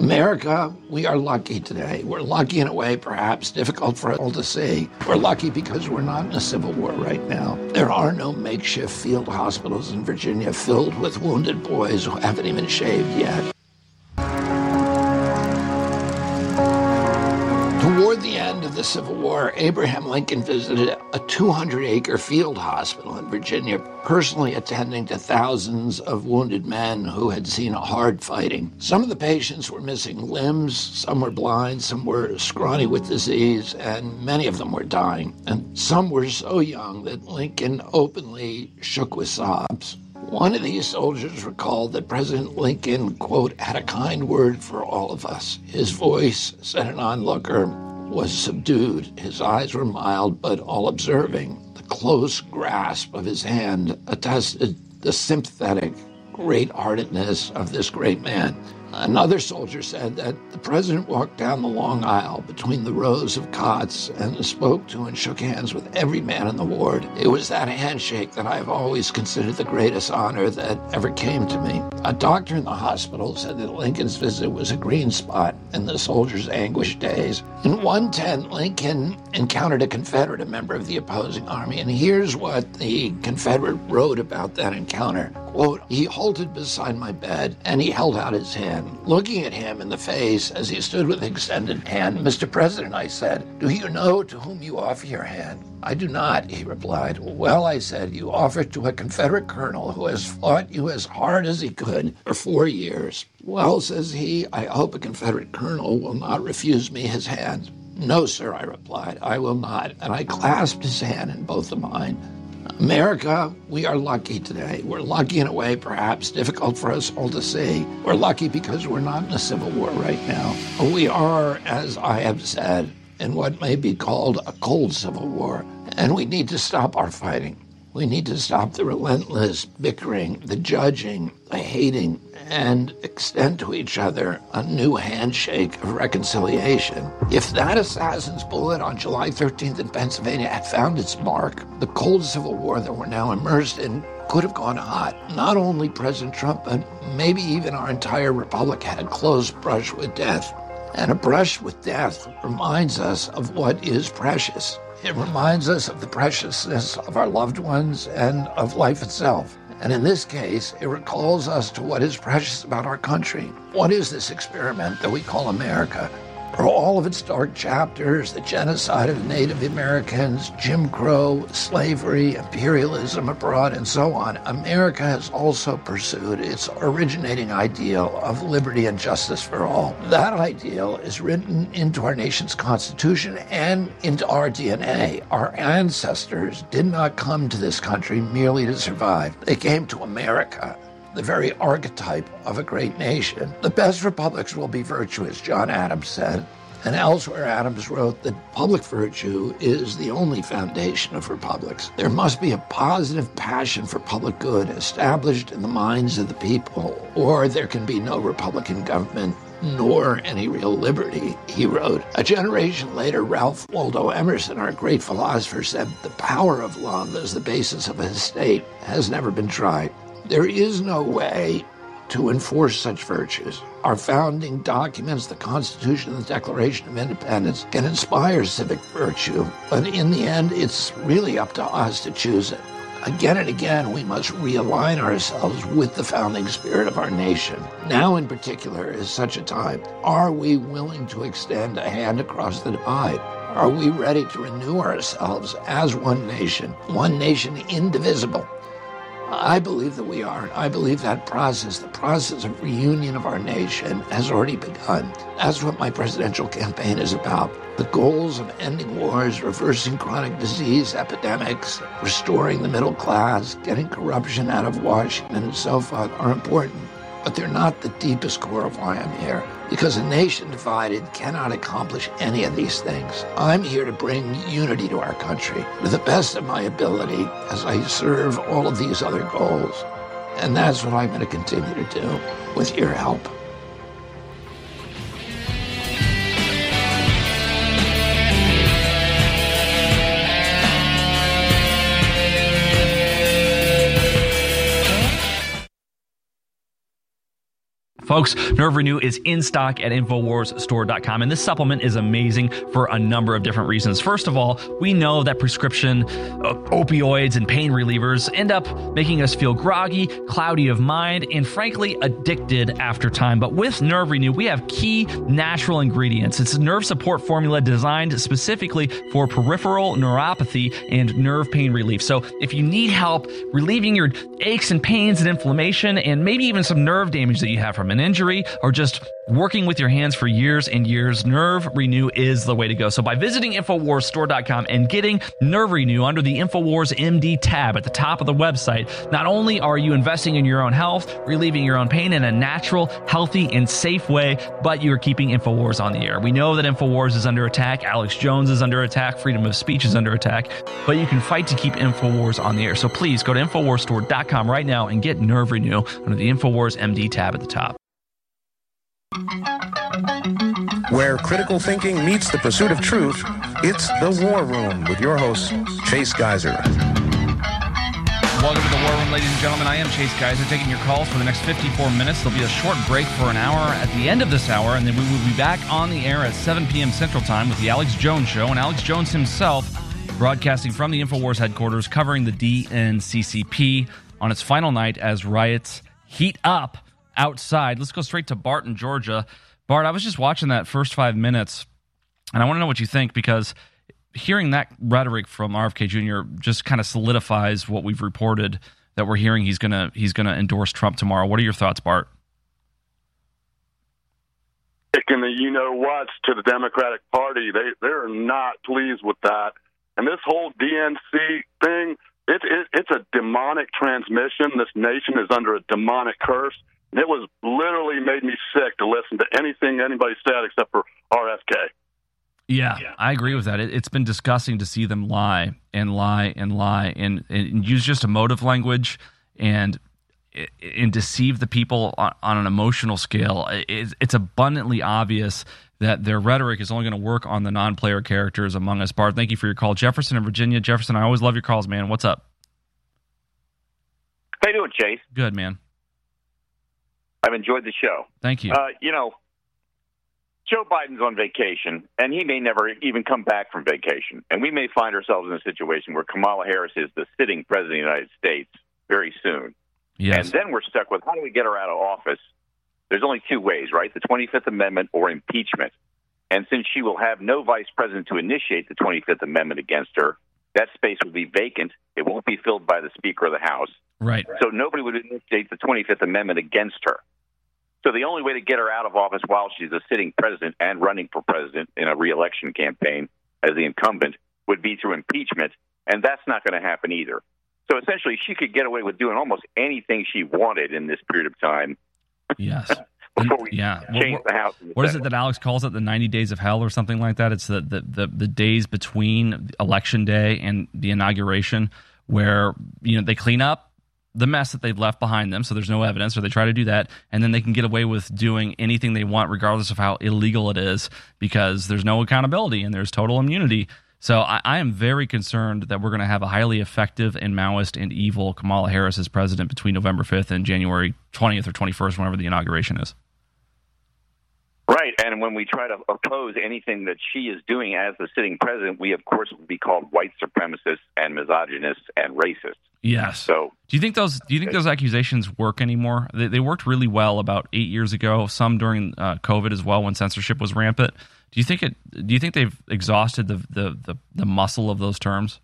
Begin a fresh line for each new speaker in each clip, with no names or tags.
America, we are lucky today. We're lucky in a way perhaps difficult for us all to see. We're lucky because we're not in a civil war right now. There are no makeshift field hospitals in Virginia filled with wounded boys who haven't even shaved yet. Toward the end of the Civil War, Abraham Lincoln visited a 200-acre field hospital in Virginia, personally attending to thousands of wounded men who had seen hard fighting. Some of the patients were missing limbs, some were blind, some were scrawny with disease, and many of them were dying. And some were so young that Lincoln openly shook with sobs. One of these soldiers recalled that President Lincoln, quote, had a kind word for all of us. His voice, said an onlooker, was subdued. His eyes were mild but all-observing. The close grasp of his hand attested the sympathetic great-heartedness of this great man. Another soldier said that the president walked down the long aisle between the rows of cots and spoke to and shook hands with every man in the ward. It was that handshake that I have always considered the greatest honor that ever came to me. A doctor in the hospital said that Lincoln's visit was a green spot in the soldier's anguished days. In one tent, Lincoln encountered a Confederate, a member of the opposing army, and here's what the Confederate wrote about that encounter. Quote, he halted beside my bed and he held out his hand. Looking at him in the face as he stood with extended hand, Mr. President, I said, do you know to whom you offer your hand? I do not, he replied. Well, I said, you offer it to a Confederate colonel who has fought you as hard as he could for 4 years. Well, says he, I hope a Confederate colonel will not refuse me his hand. No, sir, I replied, I will not. And I clasped his hand in both of mine. America, we are lucky today. We're lucky in a way perhaps difficult for us all to see. We're lucky because we're not in a civil war right now. We are, as I have said, in what may be called a cold civil war, and we need to stop our fighting. We need to stop the relentless bickering, the judging, the hating, and extend to each other a new handshake of reconciliation. If that assassin's bullet on July 13th in Pennsylvania had found its mark, the cold civil war that we're now immersed in could have gone hot. Not only President Trump, but maybe even our entire republic had a close brush with death. And a brush with death reminds us of what is precious. It reminds us of the preciousness of our loved ones and of life itself. And in this case, it recalls us to what is precious about our country. What is this experiment that we call America? For all of its dark chapters, the genocide of Native Americans, Jim Crow, slavery, imperialism abroad, and so on, America has also pursued its originating ideal of liberty and justice for all. That ideal is written into our nation's Constitution and into our DNA. Our ancestors did not come to this country merely to survive. They came to America, the very archetype of a great nation. The best republics will be virtuous, John Adams said. And elsewhere, Adams wrote that public virtue is the only foundation of republics. There must be a positive passion for public good established in the minds of the people, or there can be no Republican government, nor any real liberty, he wrote. A generation later, Ralph Waldo Emerson, our great philosopher, said the power of love as the basis of a state has never been tried. There is no way to enforce such virtues. Our founding documents, the Constitution and the Declaration of Independence, can inspire civic virtue, but in the end, it's really up to us to choose it. Again and again, we must realign ourselves with the founding spirit of our nation. Now, in particular, is such a time. Are we willing to extend a hand across the divide? Are we ready to renew ourselves as one nation indivisible? I believe that we are. I believe that process, the process of reunion of our nation, has already begun. That's what my presidential campaign is about. The goals of ending wars, reversing chronic disease epidemics, restoring the middle class, getting corruption out of Washington, and so forth are important. But they're not the deepest core of why I'm here, because a nation divided cannot accomplish any of these things. I'm here to bring unity to our country to the best of my ability as I serve all of these other goals. And that's what I'm going to continue to do with your help.
Folks, Nerve Renew is in stock at InfoWarsStore.com, and this supplement is amazing for a number of different reasons. First of all, we know that prescription opioids and pain relievers end up making us feel groggy, cloudy of mind, and frankly, addicted after time. But with Nerve Renew, we have key natural ingredients. It's a nerve support formula designed specifically for peripheral neuropathy and nerve pain relief. So if you need help relieving your aches and pains and inflammation, and maybe even some nerve damage that you have from an injury or just working with your hands for years and years, Nerve Renew is the way to go. So by visiting InfoWarsStore.com and getting Nerve Renew under the InfoWars MD tab at the top of the website, not only are you investing in your own health, relieving your own pain in a natural, healthy, and safe way, but you're keeping InfoWars on the air. We know that InfoWars is under attack, Alex Jones is under attack, freedom of speech is under attack, but you can fight to keep InfoWars on the air. So please go to InfoWarsStore.com right now and get Nerve Renew under the InfoWars MD tab at the top.
Where critical thinking meets the pursuit of truth, it's The War Room with your host, Chase Geiser.
Welcome to The War Room, ladies and gentlemen. I am Chase Geiser, taking your calls for the next 54 minutes. There'll be a short break for an hour at the end of this hour, and then we will be back on the air at 7 p.m. Central Time with the Alex Jones Show, and Alex Jones himself broadcasting from the InfoWars headquarters, covering the DNCCP on its final night as riots heat up outside. Let's go straight to Bart in Georgia. Bart, I was just watching that first 5 minutes, and I want to know what you think, because hearing that rhetoric from RFK Jr. just kind of solidifies what we've reported, that we're hearing he's gonna endorse Trump tomorrow. What are your thoughts, Bart?
Taking the you-know-whats to the Democratic Party, they're not pleased with that. And this whole DNC thing, it's a demonic transmission. This nation is under a demonic curse. It was literally made me sick to listen to anything anybody said except for RFK.
Yeah, I agree with that. It's been disgusting to see them lie and lie and lie and use just emotive language and deceive the people on an emotional scale. It's abundantly obvious that their rhetoric is only going to work on the non-player characters among us. Bart, thank you for your call. Jefferson in Virginia. Jefferson, I always love your calls, man. What's up?
How you doing, Chase?
Good, man.
I've enjoyed the show.
Thank you.
Joe Biden's on vacation, and he may never even come back from vacation. And we may find ourselves in a situation where Kamala Harris is the sitting president of the United States very soon.
Yes.
And then we're stuck with, how do we get her out of office? There's only two ways, right? The 25th Amendment or impeachment. And since she will have no vice president to initiate the 25th Amendment against her, that space will be vacant. It won't be filled by the Speaker of the House.
Right.
So nobody would initiate the 25th Amendment against her. So the only way to get her out of office while she's a sitting president and running for president in a re-election campaign as the incumbent would be through impeachment, and that's not going to happen either. So essentially, she could get away with doing almost anything she wanted in this period of time.
Yes.
Before we change the House.
What is it that Alex calls it? The 90 days of hell or something like that? It's the days between Election Day and the inauguration where they clean up the mess that they've left behind them, so there's no evidence, or they try to do that, and then they can get away with doing anything they want regardless of how illegal it is, because there's no accountability and there's total immunity. So I am very concerned that we're going to have a highly effective and Maoist and evil Kamala Harris as president between November 5th and January 20th or 21st, whenever the inauguration is.
Right, and when we try to oppose anything that she is doing as the sitting president, we, of course, will be called white supremacists and misogynists and racists.
Yes.
So,
do you think those accusations work anymore? They worked really well about 8 years ago. Some during COVID as well, when censorship was rampant. Do you think they've exhausted the muscle of those terms?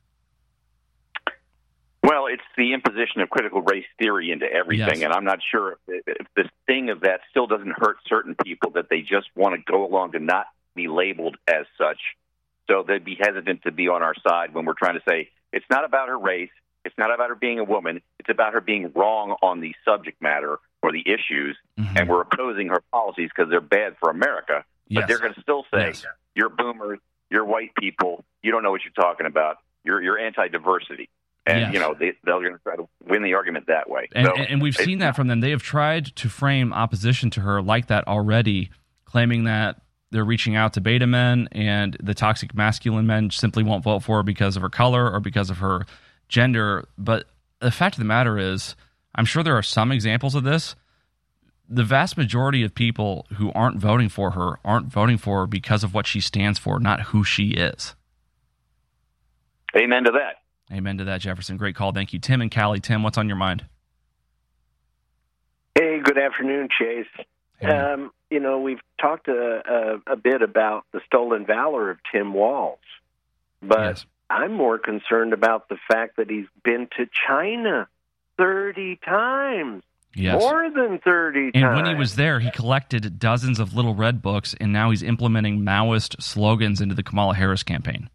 Well, it's the imposition of critical race theory into everything, yes. And I'm not sure if the sting of that still doesn't hurt certain people, that they just want to go along to not be labeled as such. So they'd be hesitant to be on our side when we're trying to say it's not about her race, it's not about her being a woman, it's about her being wrong on the subject matter or the issues, and we're opposing her policies because they're bad for America.
Yes.
But they're going to still say, yes. You're boomers, you're white people, you don't know what you're talking about, you're anti-diversity. And,
yes.
They're going to try to win the argument that way.
And we've seen that from them. They have tried to frame opposition to her like that already, claiming that they're reaching out to beta men and the toxic masculine men simply won't vote for her because of her color or because of her gender. But the fact of the matter is, I'm sure there are some examples of this. the vast majority of people who aren't voting for her because of what she stands for, not who she is.
Amen to that.
Amen to that, Jefferson. Great call. Thank you. Tim and Cali. Tim, what's on your mind?
Hey, good afternoon, Chase.
Hey.
We've talked a bit about the stolen valor of Tim Walz, but
Yes.
I'm more concerned about the fact that he's been to China 30 times.
Yes.
More than 30
And
times.
when he was there, he collected dozens of little red books, and now he's implementing Maoist slogans into the Kamala Harris campaign.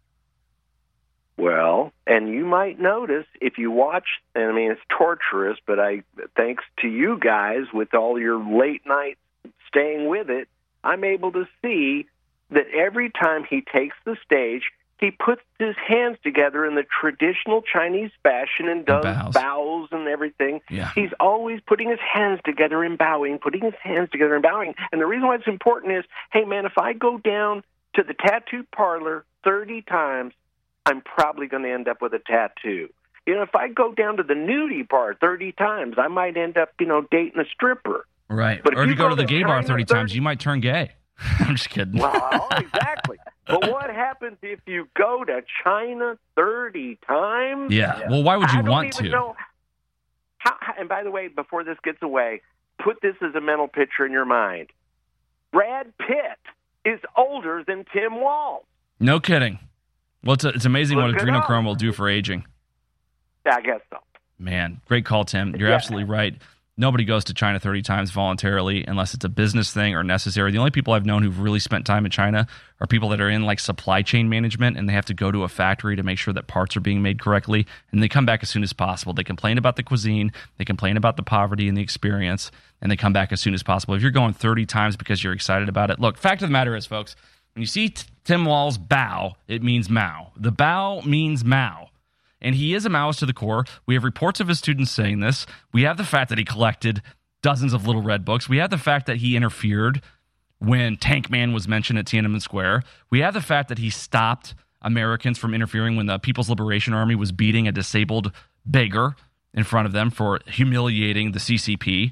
Well, and you might notice if you watch, and I mean, it's torturous, but thanks to you guys with all your late night staying with it, I'm able to see that every time he takes the stage, he puts his hands together in the traditional Chinese fashion and does bows and everything.
Yeah.
He's always putting his hands together and bowing, putting his hands together and bowing. And the reason why it's important is, hey, man, if I go down to the tattoo parlor 30 times, I'm probably going to end up with a tattoo. If I go down to the nudie bar 30 times, I might end up, dating a stripper.
Right.
But
or if you go to the gay bar
China
30 times, you might turn gay. I'm just kidding.
Well, exactly. But what happens if you go to China 30 times?
Yeah. Well, why would you want
to?
to?
And by the way, before this gets away, put this as a mental picture in your mind. Brad Pitt is older than Tim Walz.
No kidding. Well, it's amazing what
Look it
adrenochrome
up.
will do for aging.
I guess so.
Man, great call, Tim. You're absolutely right. Nobody goes to China 30 times voluntarily unless it's a business thing or necessary. The only people I've known who've really spent time in China are people that are in like supply chain management, and they have to go to a factory to make sure that parts are being made correctly, and they come back as soon as possible. They complain about the cuisine, they complain about the poverty and the experience, and they come back as soon as possible. If you're going 30 times because you're excited about it, look, fact of the matter is, folks, when you see Tim Walz bow, it means Mao. The bow means Mao. And he is a Maoist to the core. We have reports of his students saying this. We have the fact that he collected dozens of little red books. We have the fact that he interfered when Tank Man was mentioned at Tiananmen Square. We have the fact that he stopped Americans from interfering when the People's Liberation Army was beating a disabled beggar in front of them for humiliating the CCP.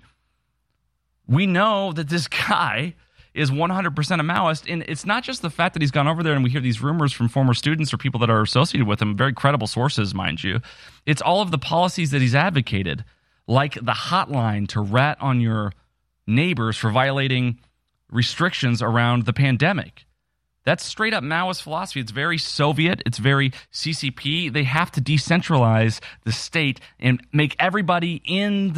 We know that this guy is 100% a Maoist, and it's not just the fact that he's gone over there and we hear these rumors from former students or people that are associated with him, very credible sources, mind you. It's all of the policies that he's advocated, like the hotline to rat on your neighbors for violating restrictions around the pandemic. That's straight up Maoist philosophy. It's very Soviet. It's very CCP. They have to decentralize the state and make everybody in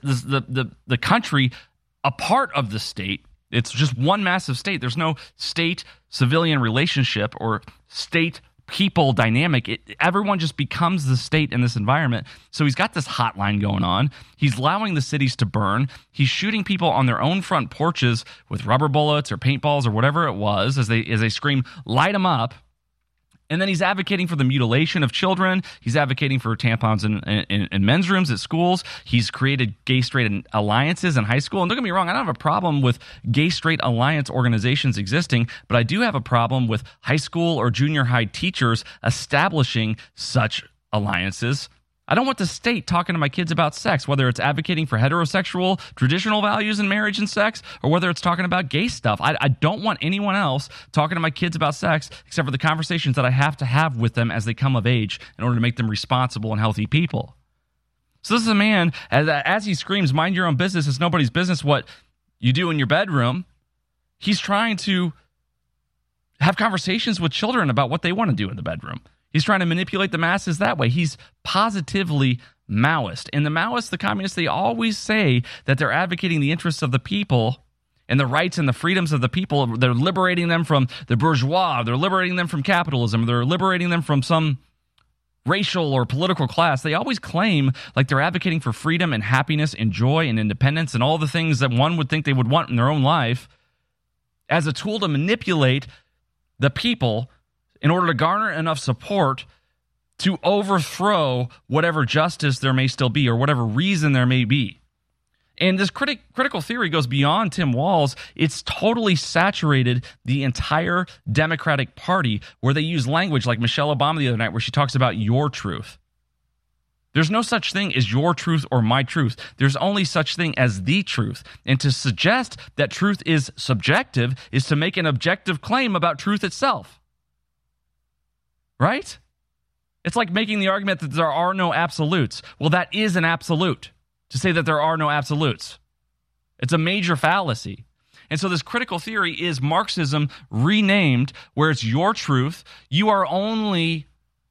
the country a part of the state. It's just one massive state. There's no state-civilian relationship or state-people dynamic. Everyone just becomes the state in this environment. So he's got this hotline going on. He's allowing the cities to burn. He's shooting people on their own front porches with rubber bullets or paintballs or whatever it was as they scream, light them up. And then he's advocating for the mutilation of children. He's advocating for tampons in men's rooms at schools. He's created gay-straight alliances in high school. And don't get me wrong, I don't have a problem with gay-straight alliance organizations existing, but I do have a problem with high school or junior high teachers establishing such alliances. I don't want the state talking to my kids about sex, whether it's advocating for heterosexual traditional values in marriage and sex, or whether it's talking about gay stuff. I don't want anyone else talking to my kids about sex, except for the conversations that I have to have with them as they come of age in order to make them responsible and healthy people. So this is a man, as he screams, mind your own business, it's nobody's business what you do in your bedroom. He's trying to have conversations with children about what they want to do in the bedroom. He's trying to manipulate the masses that way. He's positively Maoist. And the Maoists, the communists, they always say that they're advocating the interests of the people and the rights and the freedoms of the people. They're liberating them from the bourgeois. They're liberating them from capitalism. They're liberating them from some racial or political class. They always claim like they're advocating for freedom and happiness and joy and independence and all the things that one would think they would want in their own life as a tool to manipulate the people in order to garner enough support to overthrow whatever justice there may still be or whatever reason there may be. And this critical theory goes beyond Tim Walz. It's totally saturated the entire Democratic Party, where they use language like Michelle Obama the other night, where she talks about your truth. There's no such thing as your truth or my truth. There's only such thing as the truth. And to suggest that truth is subjective is to make an objective claim about truth itself. Right? It's like making the argument that there are no absolutes. Well, that is an absolute, to say that there are no absolutes. It's a major fallacy. And so this critical theory is Marxism renamed, where it's your truth. You are only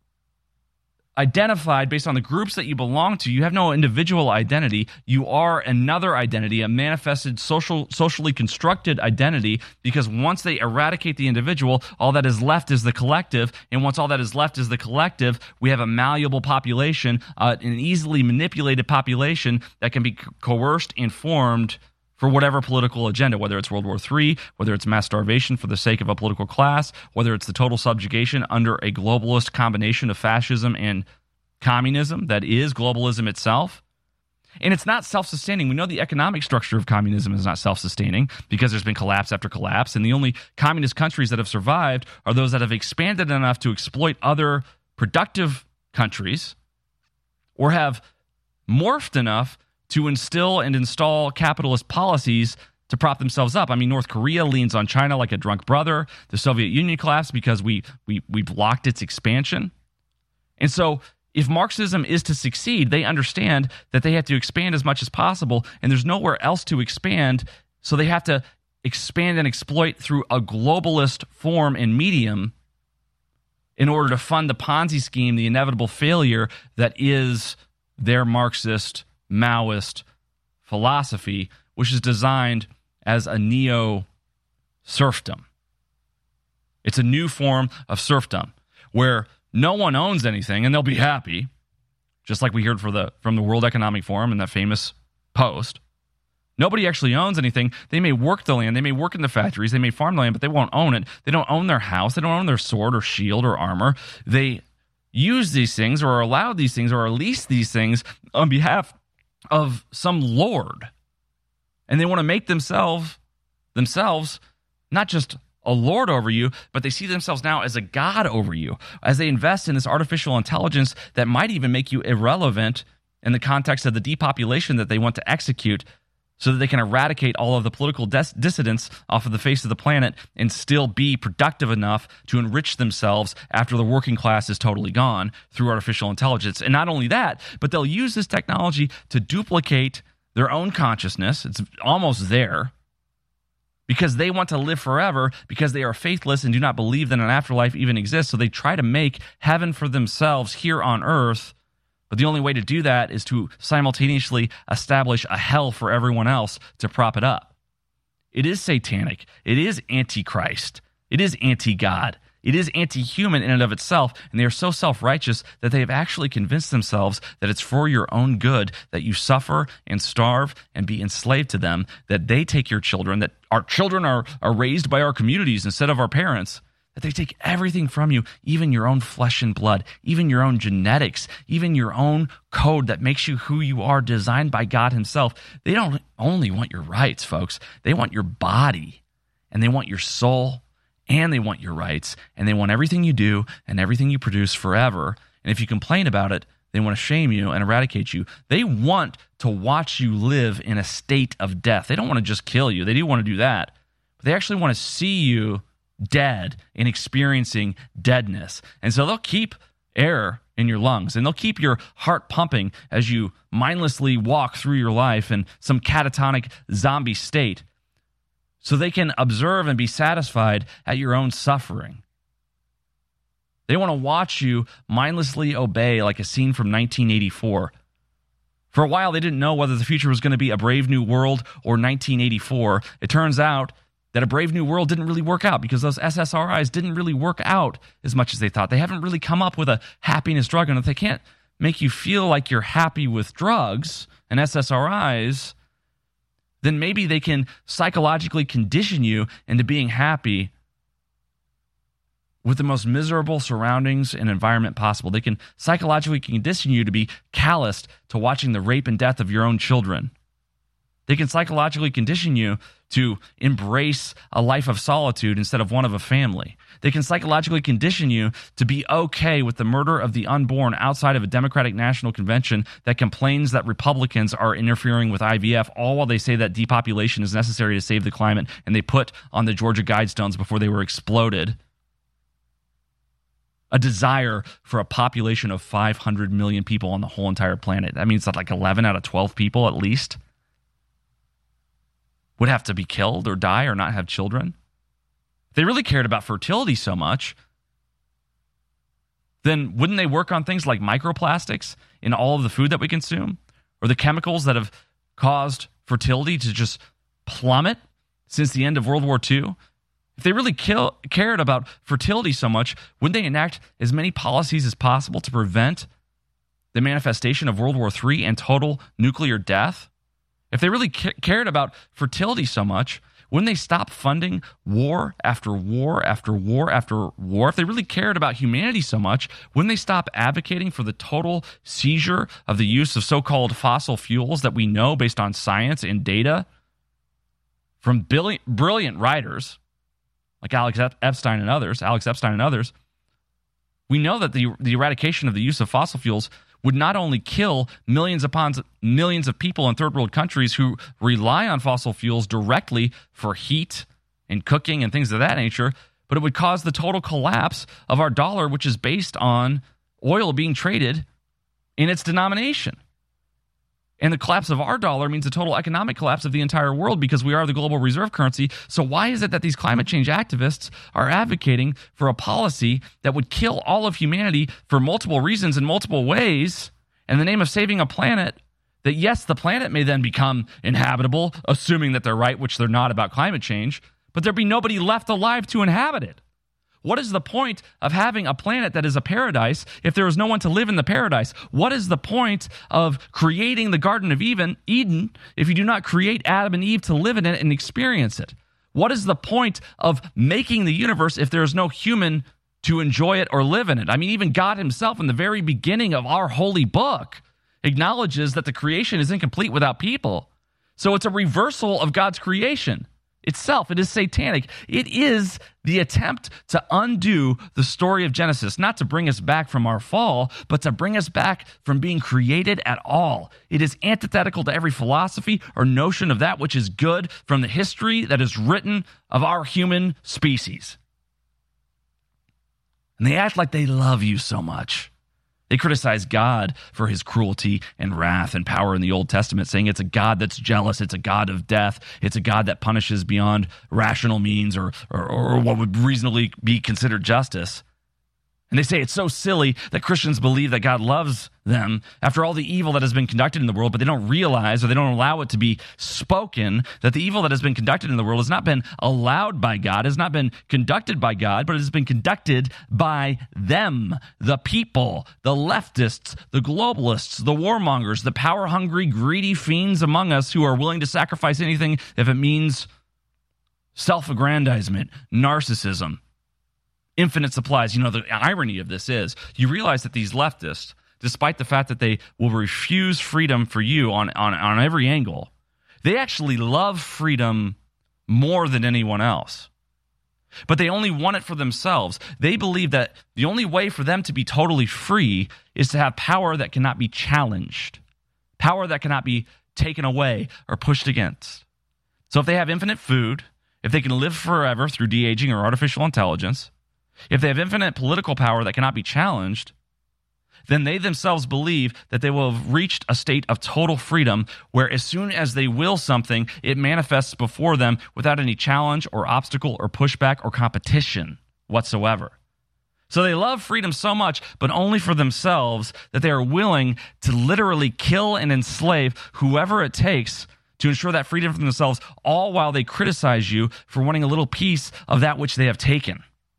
identified based on the groups that you belong to. You have no individual identity. You are another identity, a manifested socially constructed identity, because once they eradicate the individual, all that is left is the collective. And once all that is left is the collective, we have a malleable population, an easily manipulated population that can be coerced and formed for whatever political agenda, whether it's World War III, whether it's mass starvation for the sake of a political class, whether it's the total subjugation under a globalist combination of fascism and communism that is globalism itself. And it's not self-sustaining. We know the economic structure of communism is not self-sustaining because there's been collapse after collapse, and the only communist countries that have survived are those that have expanded enough to exploit other productive countries or have morphed enough to instill and install capitalist policies to prop themselves up. I mean, North Korea leans on China like a drunk brother. The Soviet Union collapsed because we've blocked its expansion. And so if Marxism is to succeed, they understand that they have to expand as much as possible, and there's nowhere else to expand, so they have to expand and exploit through a globalist form and medium in order to fund the Ponzi scheme, the inevitable failure that is their Marxist Maoist philosophy, which is designed as a neo-serfdom. It's a new form of serfdom where no one owns anything and they'll be happy, just like we heard from the World Economic Forum in that famous post. Nobody actually owns anything. They may work the land, they may work in the factories, they may farm the land, but they won't own it. They don't own their house, they don't own their sword or shield or armor. They use these things or are allowed these things or lease these things on behalf of some lord, and they want to make themselves not just a lord over you, but they see themselves now as a god over you, as they invest in this artificial intelligence that might even make you irrelevant in the context of the depopulation that they want to execute, so that they can eradicate all of the political dissidents off of the face of the planet and still be productive enough to enrich themselves after the working class is totally gone through artificial intelligence. And not only that, but they'll use this technology to duplicate their own consciousness. It's almost there because they want to live forever, because they are faithless and do not believe that an afterlife even exists. So they try to make heaven for themselves here on earth. But the only way to do that is to simultaneously establish a hell for everyone else to prop it up. It is satanic. It is antichrist. It is anti-God. It is anti-human in and of itself, and they are so self-righteous that they have actually convinced themselves that it's for your own good that you suffer and starve and be enslaved to them, that they take your children, that our children are raised by our communities instead of our parents, that they take everything from you, even your own flesh and blood, even your own genetics, even your own code that makes you who you are, designed by God himself. They don't only want your rights, folks. They want your body, and they want your soul, and they want your rights, and they want everything you do and everything you produce forever. And if you complain about it, they want to shame you and eradicate you. They want to watch you live in a state of death. They don't want to just kill you. They do want to do that. But they actually want to see you dead and experiencing deadness. And so they'll keep air in your lungs, and they'll keep your heart pumping as you mindlessly walk through your life in some catatonic zombie state, so they can observe and be satisfied at your own suffering. They want to watch you mindlessly obey, like a scene from 1984. For a while, they didn't know whether the future was going to be A Brave New World or 1984. It turns out that A Brave New World didn't really work out because those SSRIs didn't really work out as much as they thought. They haven't really come up with a happiness drug, and if they can't make you feel like you're happy with drugs and SSRIs, then maybe they can psychologically condition you into being happy with the most miserable surroundings and environment possible. They can psychologically condition you to be calloused to watching the rape and death of your own children. They can psychologically condition you to embrace a life of solitude instead of one of a family. They can psychologically condition you to be okay with the murder of the unborn outside of a Democratic National Convention that complains that Republicans are interfering with IVF, all while they say that depopulation is necessary to save the climate, and they put on the Georgia Guidestones before they were exploded a desire for a population of 500 million people on the whole entire planet. That means that like 11 out of 12 people at least would have to be killed or die or not have children. If they really cared about fertility so much, then wouldn't they work on things like microplastics in all of the food that we consume, or the chemicals that have caused fertility to just plummet since the end of World War II? If they really cared about fertility so much, wouldn't they enact as many policies as possible to prevent the manifestation of World War III and total nuclear death? If they really cared about fertility so much, wouldn't they stop funding war after war after war after war? If they really cared about humanity so much, wouldn't they stop advocating for the total seizure of the use of so-called fossil fuels that we know based on science and data from brilliant writers like Alex Epstein and others? We know that the eradication of the use of fossil fuels would not only kill millions upon millions of people in third world countries who rely on fossil fuels directly for heat and cooking and things of that nature, but it would cause the total collapse of our dollar, which is based on oil being traded in its denomination. And the collapse of our dollar means the total economic collapse of the entire world because we are the global reserve currency. So why is it that these climate change activists are advocating for a policy that would kill all of humanity for multiple reasons in multiple ways in the name of saving a planet that, yes, the planet may then become inhabitable, assuming that they're right, which they're not about climate change, but there'd be nobody left alive to inhabit it. What is the point of having a planet that is a paradise if there is no one to live in the paradise? What is the point of creating the Garden of Eden if you do not create Adam and Eve to live in it and experience it? What is the point of making the universe if there is no human to enjoy it or live in it? I mean, even God himself in the very beginning of our holy book acknowledges that the creation is incomplete without people. So it's a reversal of God's creation itself. It is satanic. It is the attempt to undo the story of Genesis, not to bring us back from our fall, but to bring us back from being created at all. It is antithetical to every philosophy or notion of that which is good from the history that is written of our human species. And they act like they love you so much. They criticize God for his cruelty and wrath and power in the Old Testament, saying it's a God that's jealous, it's a God of death, it's a God that punishes beyond rational means or what would reasonably be considered justice. And they say it's so silly that Christians believe that God loves them after all the evil that has been conducted in the world, but they don't realize or they don't allow it to be spoken that the evil that has been conducted in the world has not been allowed by God, has not been conducted by God, but it has been conducted by them, the people, the leftists, the globalists, the warmongers, the power-hungry, greedy fiends among us who are willing to sacrifice anything if it means self-aggrandizement, narcissism, infinite supplies. You know, the irony of this is you realize that these leftists, despite the fact that they will refuse freedom for you on every angle, they actually love freedom more than anyone else. But they only want it for themselves. They believe that the only way for them to be totally free is to have power that cannot be challenged, power that cannot be taken away or pushed against. So if they have infinite food, if they can live forever through de-aging or artificial intelligence, if they have infinite political power that cannot be challenged, then they themselves believe that they will have reached a state of total freedom where as soon as they will something, it manifests before them without any challenge or obstacle or pushback or competition whatsoever. So they love freedom so much, but only for themselves, that they are willing to literally kill and enslave whoever it takes to ensure that freedom for themselves, all while they criticize you for wanting a little piece of that which they have taken.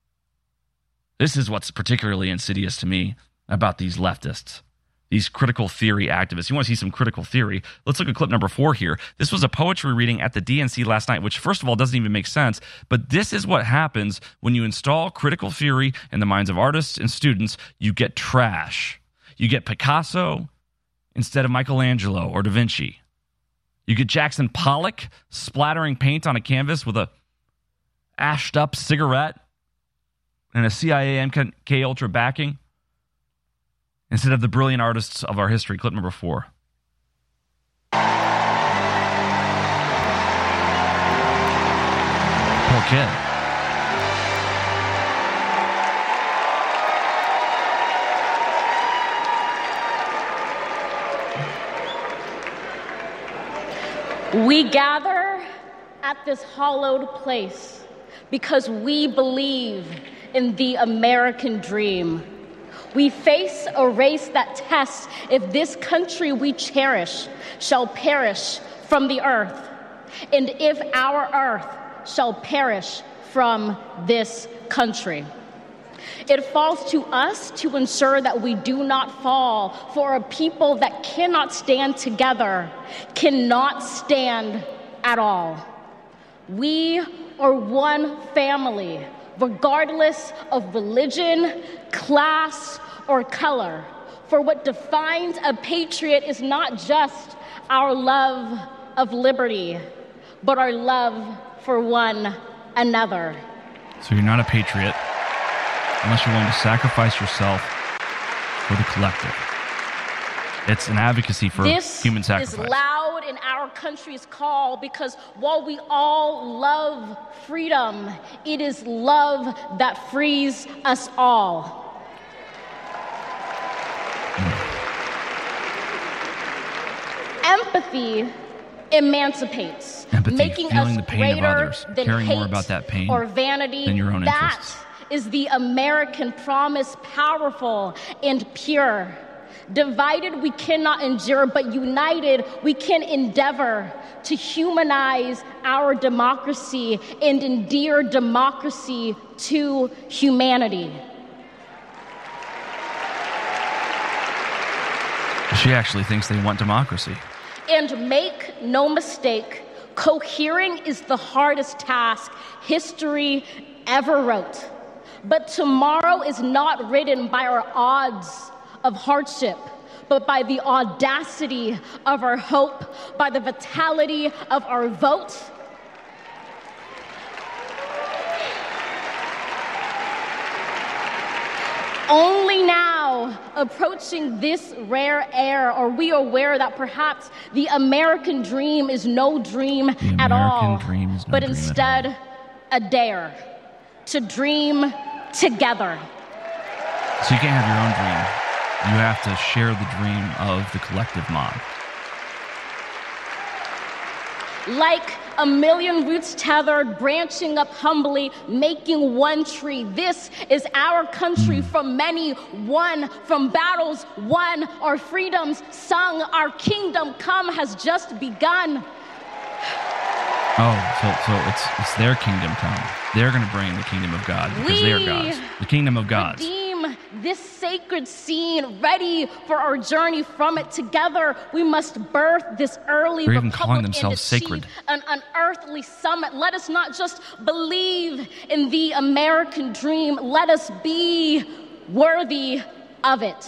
This is what's particularly insidious to me about these leftists, these critical theory activists. You want to see some critical theory? Let's look at clip number 4 here. This was a poetry reading at the DNC last night, which first of all doesn't even make sense, but this is what happens when you install critical theory in the minds of artists and students. You get trash. You get Picasso instead of Michelangelo or Da Vinci. You get Jackson Pollock splattering paint on a canvas with a ashed up cigarette and a CIA MK Ultra backing instead of the brilliant artists of our history. Clip number 4. Poor kid.
We gather at this hallowed place because we believe in the American dream. We face a race that tests if this country we cherish shall perish from the earth, and if our earth shall perish from this country. It falls to us to ensure that we do not fall, for a people that cannot stand together cannot stand at all. We are one family, regardless of religion, class, or color. For what defines a patriot is not just our love of liberty, but our love for one another.
So you're not a patriot unless you're willing to sacrifice yourself for the collective. It's an advocacy for human sacrifice.
This is loud in our country's call because while we all love freedom, it is love that frees us all. Empathy emancipates, making
feeling
us
the pain of
greater
others,
than
caring
hate
more about that pain
or vanity.
than your own
that
interests.
Is the American promise, powerful and pure. Divided we cannot endure, but united we can endeavor to humanize our democracy and endear democracy to humanity.
She actually thinks they want democracy.
And make no mistake, cohering is the hardest task history ever wrote. But tomorrow is not written by our odds of hardship, but by the audacity of our hope, by the vitality of our vote. Only now, approaching this rare era, are we aware that perhaps the American dream is no dream at all, but instead a dare to dream together.
So you can't have your own dream. You have to share the dream of the collective mob.
Like a million roots tethered, branching up humbly, making one tree. This is our country from many, one from battles won, our freedoms sung, our kingdom come has just begun.
Oh, so it's their kingdom come. They're going to bring the kingdom of God because they are gods. The kingdom of gods.
Redeem this sacred scene, ready for our journey from it. Together, we must birth this early
They're even
republic
calling themselves
and achieve
sacred.
an unearthly summit. Let us not just believe in the American dream. Let us be worthy of it.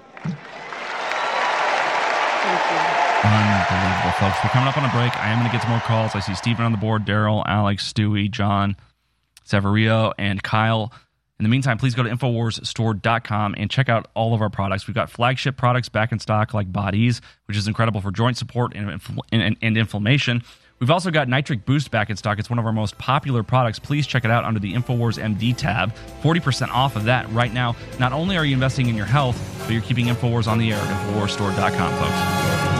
Thank you.
Unbelievable, folks. We're coming up on a break. I am going to get to more calls. I see Stephen on the board, Daryl, Alex, Stewie, John, Severio, and Kyle. In the meantime, please go to InfoWarsStore.com and check out all of our products. We've got flagship products back in stock like Bodies, which is incredible for joint support and inflammation. We've also got Nitric Boost back in stock. It's one of our most popular products. Please check it out under the InfoWars MD tab. 40% off of that right now. Not only are you investing in your health, but you're keeping InfoWars on the air at InfoWarsStore.com, folks.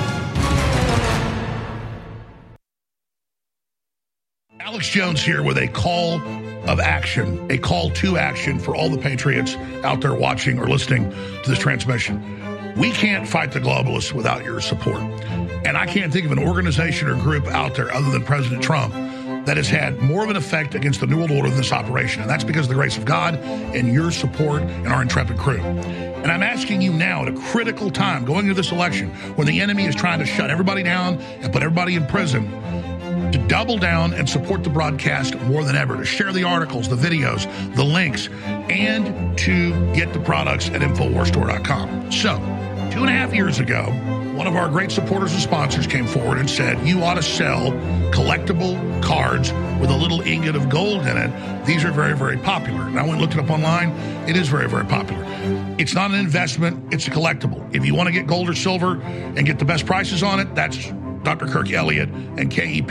Alex Jones here with a call of action, a call to action for all the patriots out there watching or listening to this transmission. We can't fight the globalists without your support. And I can't think of an organization or group out there other than President Trump that has had more of an effect against the New World Order than this operation. And that's because of the grace of God and your support and our intrepid crew. And I'm asking you now at a critical time going into this election when the enemy is trying to shut everybody down and put everybody in prison, to double down and support the broadcast more than ever, to share the articles, the videos, the links, and to get the products at InfoWarsStore.com. So, 2.5 years ago, one of our great supporters and sponsors came forward and said, you ought to sell collectible cards with a little ingot of gold in it. These are very, very popular. And I went and looked it up online. It is very, very popular. It's not an investment. It's a collectible. If you want to get gold or silver and get the best prices on it, that's Dr. Kirk Elliott and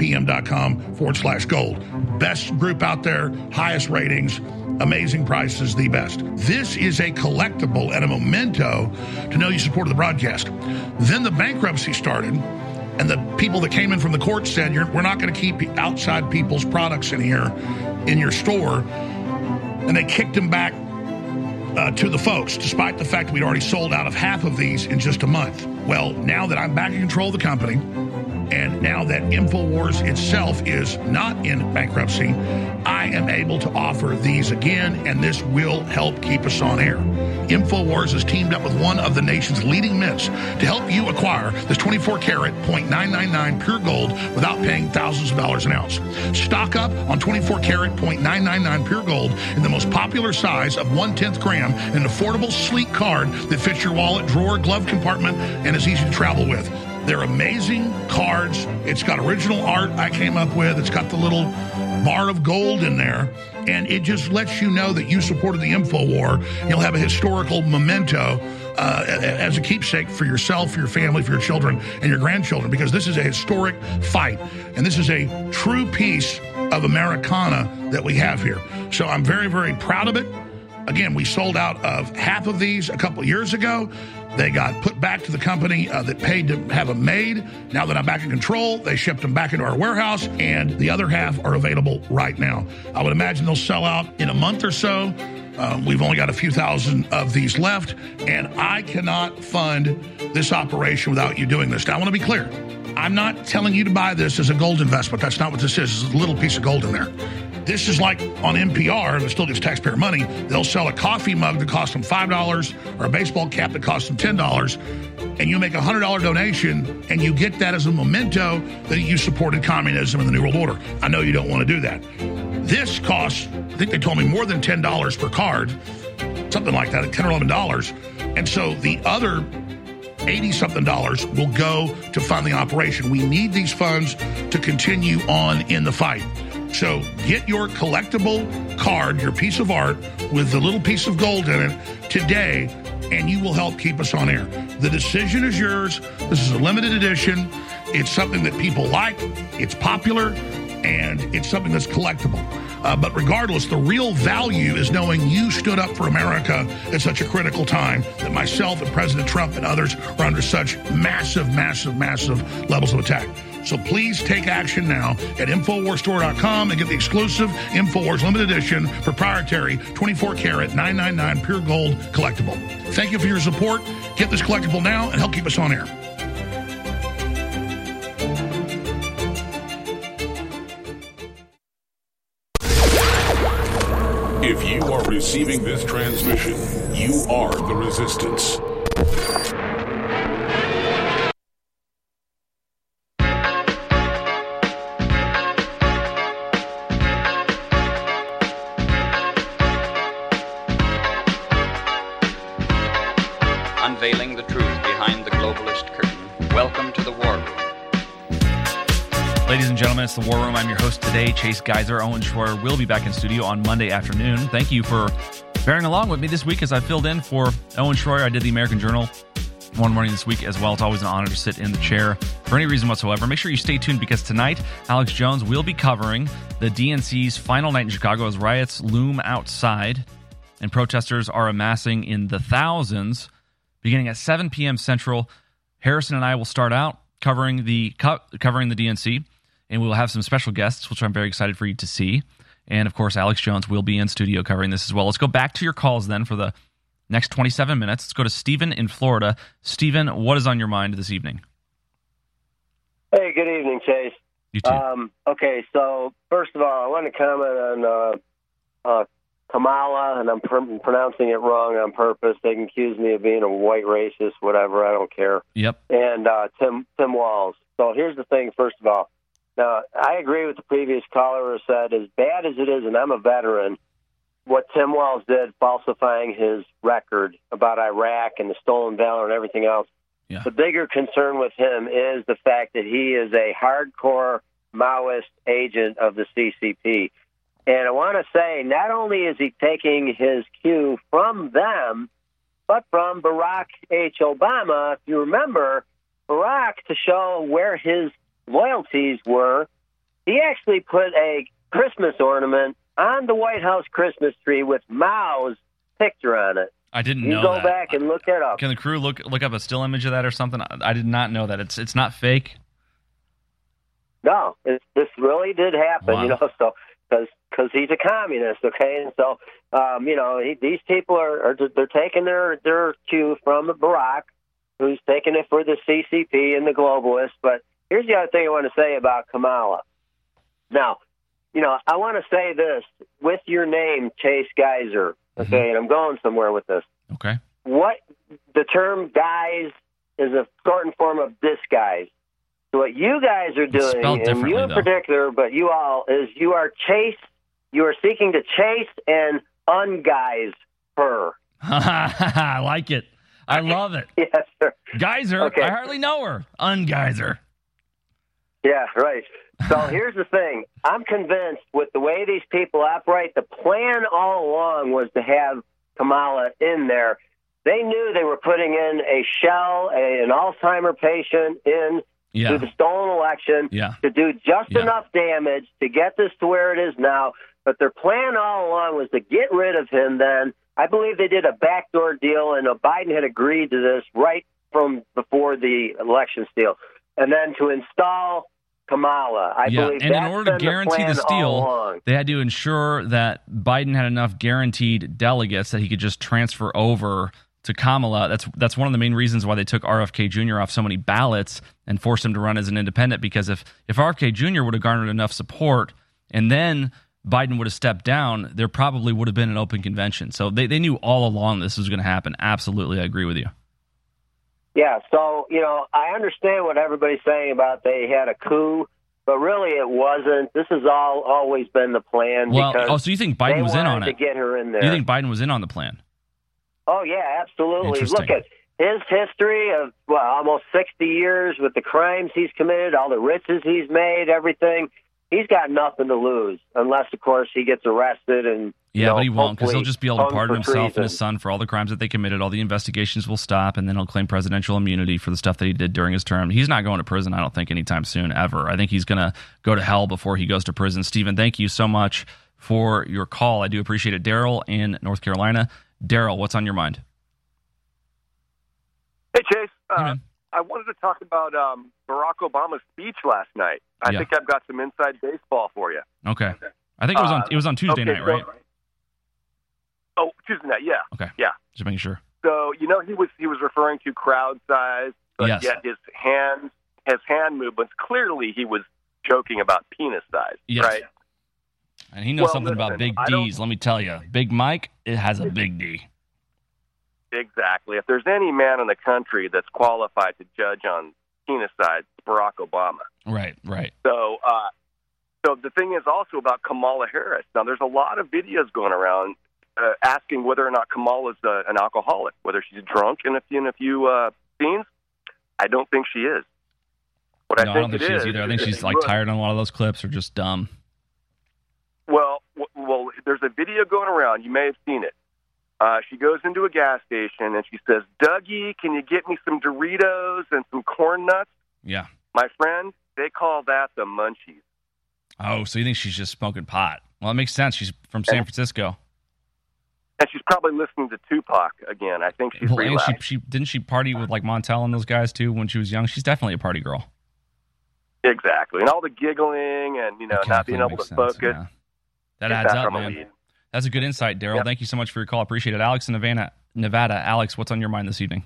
KEPM.com/gold. Best group out there, highest ratings, amazing prices, the best. This is a collectible and a memento to know you supported the broadcast. Then the bankruptcy started, and the people that came in from the court said, we're not going to keep outside people's products in here in your store. And they kicked them back to the folks, despite the fact that we'd already sold out of half of these in just a month. Well, now that I'm back in control of the company, and now that InfoWars itself is not in bankruptcy, I am able to offer these again, and this will help keep us on air. InfoWars has teamed up with one of the nation's leading mints to help you acquire this 24-karat .999 pure gold without paying thousands of dollars an ounce. Stock up on 24-karat .999 pure gold in the most popular size of 1/10 gram, an affordable, sleek card that fits your wallet, drawer, glove compartment, and is easy to travel with. They're amazing cards. It's got original art I came up with. It's got the little bar of gold in there. And it just lets you know that you supported the InfoWar. You'll have a historical memento as a keepsake for yourself, for your family, for your children, and your grandchildren, because this is a historic fight. And this is a true piece of Americana that we have here. So I'm very, very proud of it. Again, we sold out of half of these a couple of years ago. They got put back to the company that paid to have them made. Now that I'm back in control, they shipped them back into our warehouse, and the other half are available right now. I would imagine they'll sell out in a month or so. We've only got a few thousand of these left, and I cannot fund this operation without you doing this. Now, I want to be clear. I'm not telling you to buy this as a gold investment. That's not what this is. It's a little piece of gold in there. This is like on NPR, that still gets taxpayer money. They'll sell a coffee mug that costs them $5 or a baseball cap that costs them $10, and you make a $100 donation, and you get that as a memento that you supported communism and the New World Order. I know you don't want to do that. This costs, I think they told me, more than $10 per card, something like that, $10 or $11. And so the other $80-something will go to fund the operation. We need these funds to continue on in the fight. So get your collectible card, your piece of art with the little piece of gold in it today, and you will help keep us on air. The decision is yours. This is a limited edition. It's something that people like. It's popular, and it's something that's collectible. But regardless, the real value is knowing you stood up for America at such a critical time that myself and President Trump and others are under such massive, massive, massive levels of attack. So please take action now at InfoWarsStore.com and get the exclusive InfoWars Limited Edition proprietary 24-karat 999 pure gold collectible. Thank you for your support. Get this collectible now and help keep us on air.
If you are receiving this transmission, you are the resistance.
Unveiling the truth behind the globalist curtain. Welcome to the War Room.
Ladies and gentlemen, it's the War Room. I'm your host today, Chase Geiser. Owen Schroyer will be back in studio on Monday afternoon. Thank you for bearing along with me this week as I filled in for Owen Schroyer. I did the American Journal one morning this week as well. It's always an honor to sit in the chair for any reason whatsoever. Make sure you stay tuned because tonight, Alex Jones will be covering the DNC's final night in Chicago as riots loom outside and protesters are amassing in the thousands. Beginning at 7 p.m. Central, Harrison and I will start out covering the DNC, and we will have some special guests, which I'm very excited for you to see. And, of course, Alex Jones will be in studio covering this as well. Let's go back to your calls then for the next 27 minutes. Let's go to Stephen in Florida. Stephen, what is on your mind this evening?
Hey, good evening, Chase.
You too.
Okay, so first of all, I want to comment on Kamala, and I'm pronouncing it wrong on purpose. They can accuse me of being a white racist, whatever. I don't care.
Yep.
And Tim Walz. So here's the thing, first of all. Now, I agree with the previous caller who said, as bad as it is, and I'm a veteran, what Tim Walz did, falsifying his record about Iraq and the stolen valor and everything else, The bigger concern with him is the fact that he is a hardcore Maoist agent of the CCP. And I want to say, not only is he taking his cue from them, but from Barack H. Obama. If you remember, Barack, to show where his loyalties were, he actually put a Christmas ornament on the White House Christmas tree with Mao's picture on it.
I didn't know
that.
You
go back and look that up.
Can the crew look up a still image of that or something? I did not know that. It's not fake?
No, this really did happen,
Wow.
so because he's a communist, okay? And so, these people they're taking their cue from Barack, who's taking it for the CCP and the globalists. But here's the other thing I want to say about Kamala. Now, I want to say this with your name, Chase Geyser, okay, and I'm going somewhere with this.
Okay.
What the term guise is a shortened form of disguise. So what you guys are doing, and you in particular, but you all, is you are seeking to chase and unguise her.
I like it. I love it.
Yes, sir.
Geyser,
okay.
I hardly know her. Ungeyser.
Yeah, right. So here's the thing. I'm convinced with the way these people operate, the plan all along was to have Kamala in there. They knew they were putting in a shell, an Alzheimer patient in to the stolen election to do just enough damage to get this to where it is now. But their plan all along was to get rid of him then. I believe they did a backdoor deal, and Biden had agreed to this right from before the election steal. And then to install Kamala. I believe
and in order to guarantee the steal, they had to ensure that Biden had enough guaranteed delegates that he could just transfer over to Kamala. That's one of the main reasons why they took RFK Jr. off so many ballots and forced him to run as an independent, because if RFK Jr. would have garnered enough support and then Biden would have stepped down, there probably would have been an open convention. So they knew all along this was going to happen. Absolutely, I agree with you.
Yeah, so, I understand what everybody's saying about they had a coup, but really it wasn't. This has always been the plan.
Well, so you think Biden was in on it?
To get her in there.
You think Biden was in on the plan?
Oh, yeah, absolutely. Look at his history of, almost 60 years with the crimes he's committed, all the riches he's made, everything. He's got nothing to lose unless, of course, he gets arrested and
but he won't, because he'll just be able to pardon himself and his son for all the crimes that they committed. All the investigations will stop, and then he'll claim presidential immunity for the stuff that he did during his term. He's not going to prison, I don't think, anytime soon, ever. I think he's going to go to hell before he goes to prison. Stephen, thank you so much for your call. I do appreciate it. Daryl in North Carolina. Daryl, what's on your mind?
Hey, Chase. I wanted to talk about Barack Obama's speech last night. I think I've got some inside baseball for you.
Okay. I think it was on Tuesday night, right?
Oh, Tuesday night, yeah.
Okay.
Yeah.
Just making sure.
So, he was referring to crowd size, but yet his hand movements, clearly he was joking about penis size, right?
And he knows something about big D's, let me tell you. Big Mike, it has a big D.
Exactly. If there's any man in the country that's qualified to judge on penis size, it's Barack Obama.
Right.
So the thing is also about Kamala Harris. Now, there's a lot of videos going around asking whether or not Kamala's an alcoholic, whether she's drunk in a few scenes. I don't think she is.
I don't think she is either. I think she's tired on a lot of those clips or just dumb.
Well, there's a video going around. You may have seen it. She goes into a gas station and she says, "Dougie, can you get me some Doritos and some corn nuts?"
Yeah.
My friend, they call that the munchies.
Oh, so you think she's just smoking pot? Well, it makes sense. She's from San Francisco.
And she's probably listening to Tupac again. I think she's relapsed.
And didn't she party with Montel and those guys too when she was young? She's definitely a party girl.
Exactly. And all the giggling and, not being able to focus.
Yeah. That adds up, man. That's a good insight, Daryl. Yep. Thank you so much for your call. Appreciate it. Alex in Nevada. Alex, what's on your mind this evening?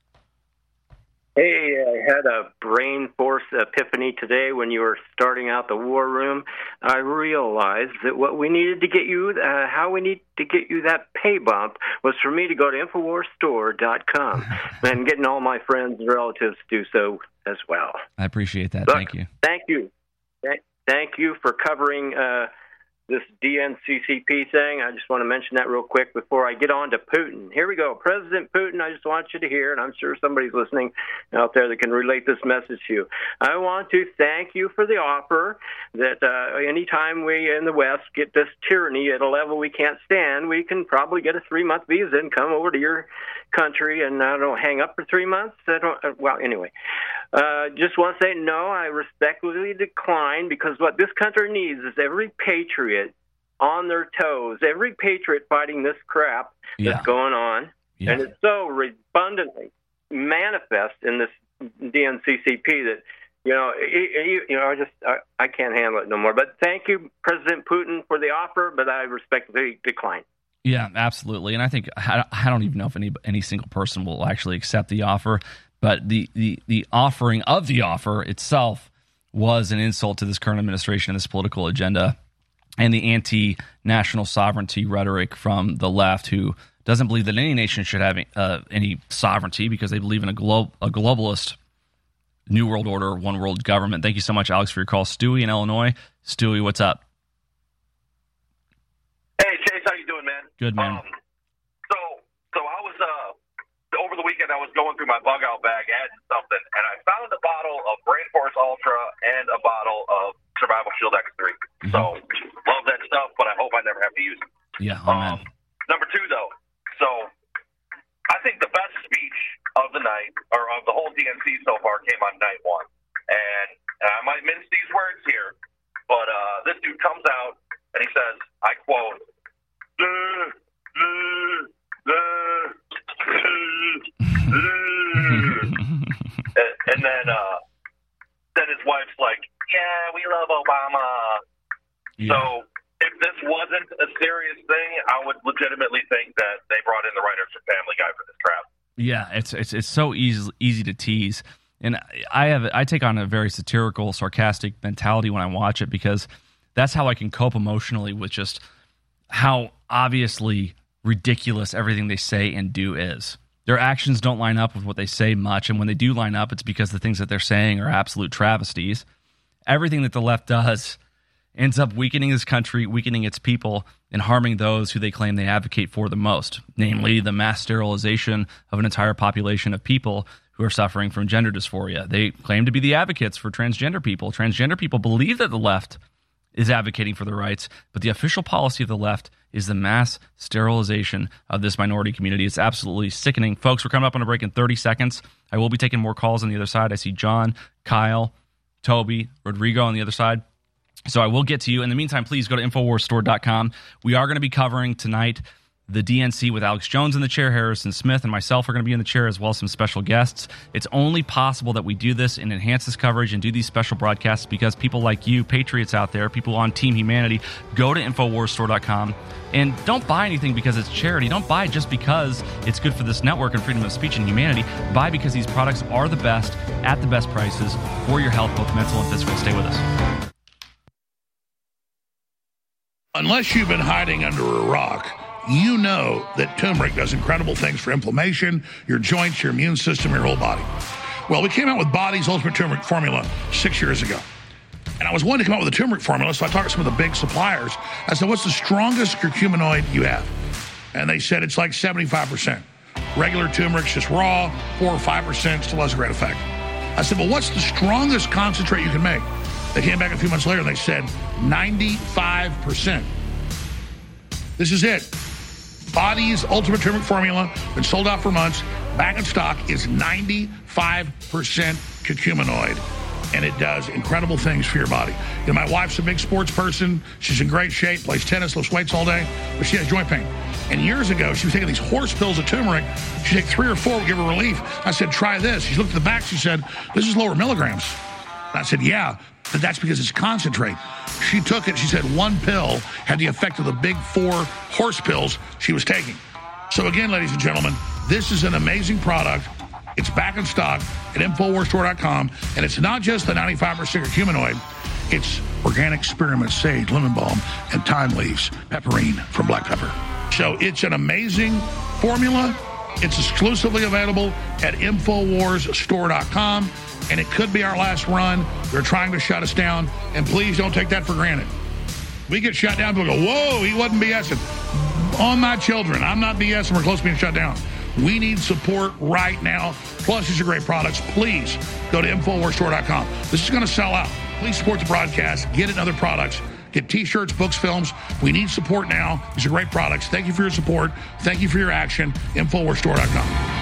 Hey, I had a brain force epiphany today when you were starting out the war room. I realized that what we needed to get you, how we need to get you that pay bump was for me to go to InfoWarsStore.com and getting all my friends and relatives to do so as well.
I appreciate that.
Look,
Thank you.
Thank you. Thank you for covering this DNCCP thing. I just want to mention that real quick before I get on to Putin. Here we go. President Putin, I just want you to hear, and I'm sure somebody's listening out there that can relate this message to you. I want to thank you for the offer that anytime we in the West get this tyranny at a level we can't stand, we can probably get a 3-month visa and come over to your country and I don't hang up for 3 months. Well, anyway. Just want to say no, I respectfully decline, because what this country needs is every patriot on their toes, every patriot fighting this crap that's going on. Yeah. And it's so redundantly manifest in this DNCCP that, I can't handle it no more. But thank you, President Putin, for the offer, but I respectfully decline.
Yeah, absolutely. And I think I don't even know if any single person will actually accept the offer. But the offering of the offer itself was an insult to this current administration and this political agenda and the anti-national sovereignty rhetoric from the left, who doesn't believe that any nation should have any sovereignty because they believe in a globalist New World Order, one world government. Thank you so much, Alex, for your call. Stewie in Illinois. Stewie, what's up?
Hey, Chase, how you doing, man?
Good, man.
So I was over the weekend, I was going through my bug out bag, adding something, and I found a bottle of Brain Force Ultra and a bottle of Survival Shield X3. Mm-hmm. So, love that stuff, but I hope I never have to use it.
Yeah,
Number two, though, so I think the best speech of the night, or of the whole DNC so far, came on night one. And I might mince these words here, but this dude comes out, and he says, I quote, and then his wife's like, yeah, we love Obama. Yeah. So if this wasn't a serious thing, I would legitimately think that they brought in the writers from Family Guy for this crap.
Yeah, it's so easy to tease. And I take on a very satirical, sarcastic mentality when I watch it, because that's how I can cope emotionally with just how obviously ridiculous everything they say and do is. Their actions don't line up with what they say much, and when they do line up, it's because the things that they're saying are absolute travesties. Everything that the left does ends up weakening this country, weakening its people, and harming those who they claim they advocate for the most, namely the mass sterilization of an entire population of people who are suffering from gender dysphoria. They claim to be the advocates for transgender people. Transgender people believe that the left is advocating for their rights, but the official policy of the left is the mass sterilization of this minority community. It's absolutely sickening. Folks, we're coming up on a break in 30 seconds. I will be taking more calls on the other side. I see John, Kyle, Toby, Rodrigo on the other side. So I will get to you. In the meantime, please go to InfoWarsStore.com. We are going to be covering tonight the DNC with Alex Jones in the chair. Harrison Smith and myself are going to be in the chair, as well as some special guests. It's only possible that we do this and enhance this coverage and do these special broadcasts because people like you, patriots out there, people on Team Humanity, go to InfoWarsStore.com and don't buy anything because it's charity. Don't buy just because it's good for this network and freedom of speech and humanity. Buy because these products are the best at the best prices for your health, both mental and physical. Stay with us.
Unless you've been hiding under a rock, you know that turmeric does incredible things for inflammation, your joints, your immune system, your whole body. Well, we came out with Body's Ultimate Turmeric Formula 6 years ago. And I was wanting to come out with a turmeric formula, so I talked to some of the big suppliers. I said, what's the strongest curcuminoid you have? And they said it's like 75%. Regular turmeric's just raw, 4 or 5%, still has a great effect. I said, well, what's the strongest concentrate you can make? They came back a few months later and they said 95%. This is it. Body's Ultimate Turmeric Formula, been sold out for months, back in stock, is 95% curcuminoid. And it does incredible things for your body. You know, my wife's a big sports person. She's in great shape, plays tennis, lifts weights all day, but she has joint pain. And years ago, she was taking these horse pills of turmeric. She'd take 3 or 4, would give her relief. I said, try this. She looked at the back. She said, this is lower milligrams. And I said, yeah, but that's because it's concentrate. She took it. She said 1 pill had the effect of the big 4 horse pills she was taking. So again, ladies and gentlemen, this is an amazing product. It's back in stock at InfoWarsStore.com. And it's not just the 95% curcuminoid. It's organic spearmint, sage, lemon balm, and thyme leaves, pepperine from black pepper. So it's an amazing formula. It's exclusively available at InfoWarsStore.com. And it could be our last run. They're trying to shut us down. And please don't take that for granted. We get shut down, people go, whoa, he wasn't BSing. On my children, I'm not BSing. We're close to being shut down. We need support right now. Plus, these are great products. Please go to InfoWarsStore.com. This is going to sell out. Please support the broadcast. Get it in other products. Get T-shirts, books, films. We need support now. These are great products. Thank you for your support. Thank you for your action. InfoWarsStore.com.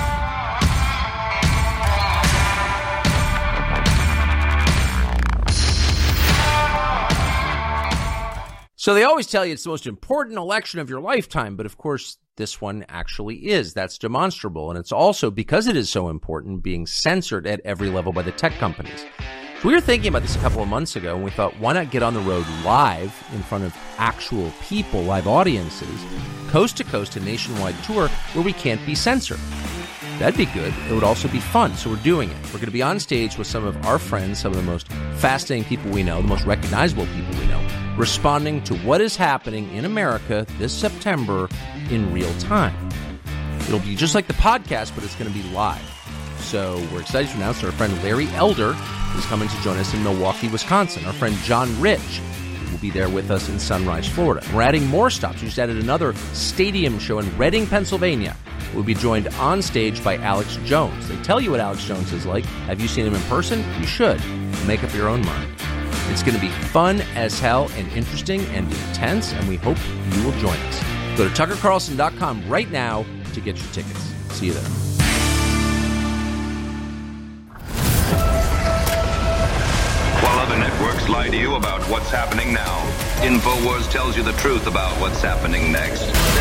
So they always tell you it's the most important election of your lifetime, but of course this one actually is. That's demonstrable, and it's also, because it is so important, being censored at every level by the tech companies. So we were thinking about this a couple of months ago, and we thought, why not get on the road live in front of actual people, live audiences, coast to coast, a nationwide tour where we can't be censored. That'd be good. It would also be fun, so we're doing it. We're going to be on stage with some of our friends, some of the most fascinating people we know, the most recognizable people we know, responding to what is happening in America this September in real time. It'll be just like the podcast, but it's going to be live. So we're excited to announce our friend Larry Elder is coming to join us in Milwaukee, Wisconsin. Our friend John Rich will be there with us in Sunrise, Florida. We're adding more stops. We just added another stadium show in Reading, Pennsylvania. We'll be joined on stage by Alex Jones. They tell you what Alex Jones is like. Have you seen him in person? You should. Make up your own mind. It's going to be fun as hell and interesting and intense, and we hope you will join us. Go to TuckerCarlson.com right now to get your tickets. See you there.
While other networks lie to you about what's happening now, InfoWars tells you the truth about what's happening next.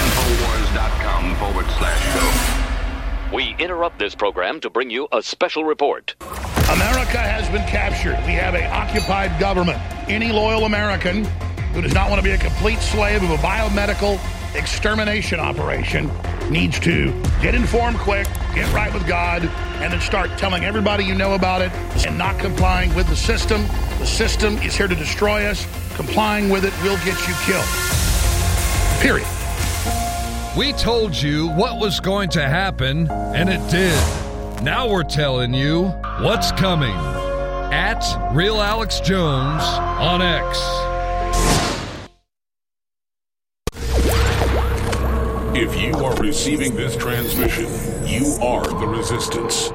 InfoWars.com/show.
We interrupt this program to bring you a special report.
America has been captured. We have an occupied government. Any loyal American who does not want to be a complete slave of a biomedical extermination operation needs to get informed quick, get right with God, and then start telling everybody you know about it and not complying with the system. The system is here to destroy us. Complying with it will get you killed. Period.
We told you what was going to happen, and it did. Now we're telling you what's coming. At Real Alex Jones on X.
If you are receiving this transmission, you are the resistance.